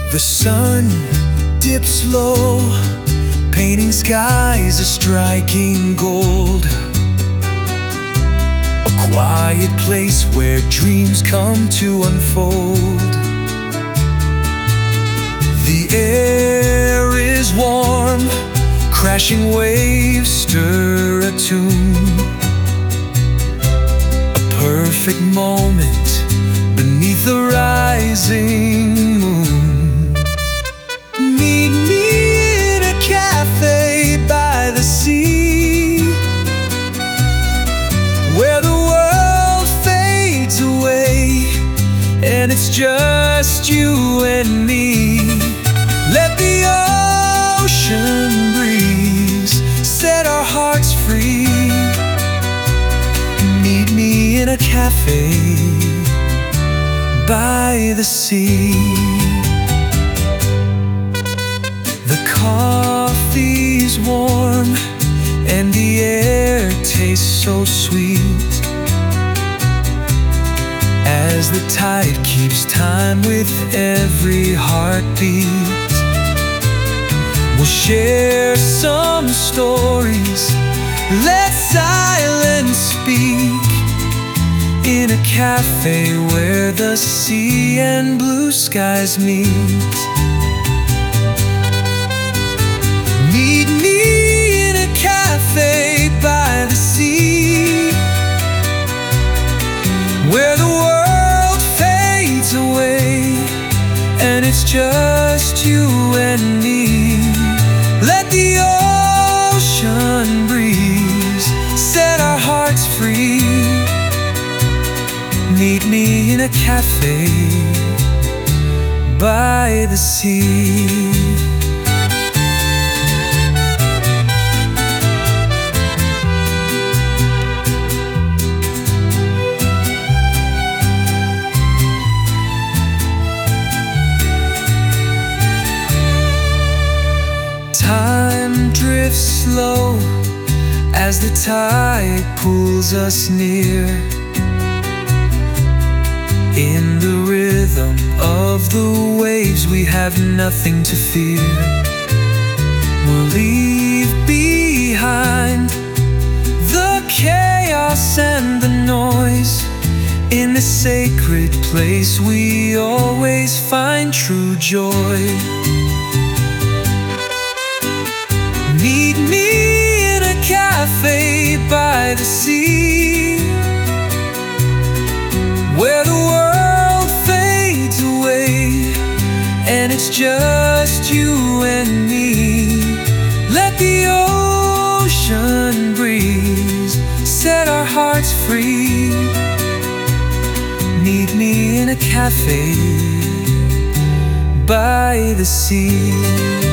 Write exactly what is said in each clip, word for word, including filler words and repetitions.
The sun dips low, painting skies a striking gold. A quiet place where dreams come to unfold. The air is warm, crashing waves stir a tune. A perfect moment beneath the rising moon. Meet me in a cafe by the sea, where the world fades away and it's just you and me. Let the ocean breeze set our hearts free. Meet me in a cafe by the sea. The coffee's warm and the air tastes so sweet, as the tide keeps time with every heartbeat. We'll share some stories, let silence speak, in a cafe where the sea and blue skies meet. Meet me in a cafe by the sea, where the world fades away and it's just you and me. Let the ocean breeze set our hearts free. Meet me in a cafe by the sea. Time drifts slow as the tide pulls us near. In the rhythm of the waves we have nothing to fear. We'll leave behind the chaos and the noise. In this sacred place we always find true joy. Meet me in a cafe by the sea, where the world fades away and it's just you and me. Let the ocean breeze set our hearts free. Meet me in a cafe by the sea.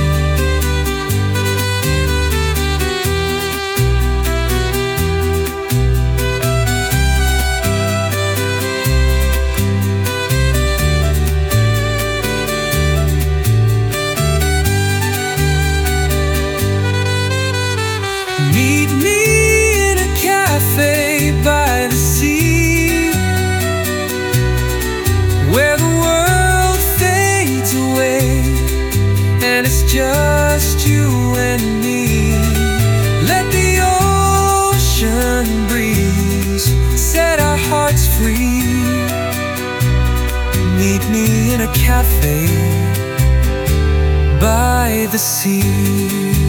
Meet me in a cafe by the sea, where the world fades away and it's just you and me. Let the ocean breeze set our hearts free. Meet me in a cafe by the sea.